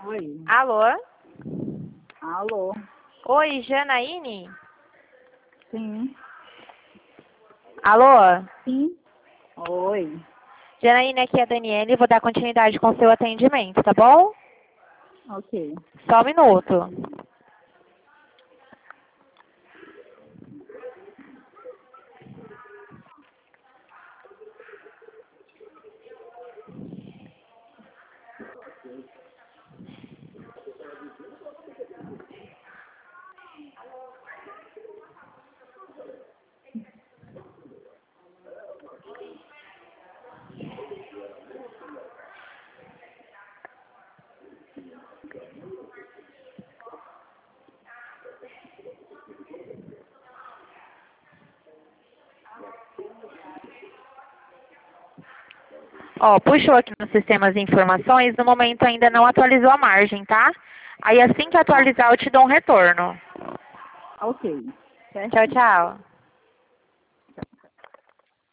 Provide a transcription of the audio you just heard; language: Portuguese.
Oi. Alô? Alô? Oi, Janaíne? Sim. Alô? Sim. Oi. Janaíne, aqui é a Daniele, vou dar continuidade com o seu atendimento, tá bom? Ok. Só um minuto. Ó, puxou aqui no sistema as informações, no momento ainda não atualizou a margem, tá? Aí assim que atualizar eu te dou um retorno. Ok. Certo? Tchau, tchau.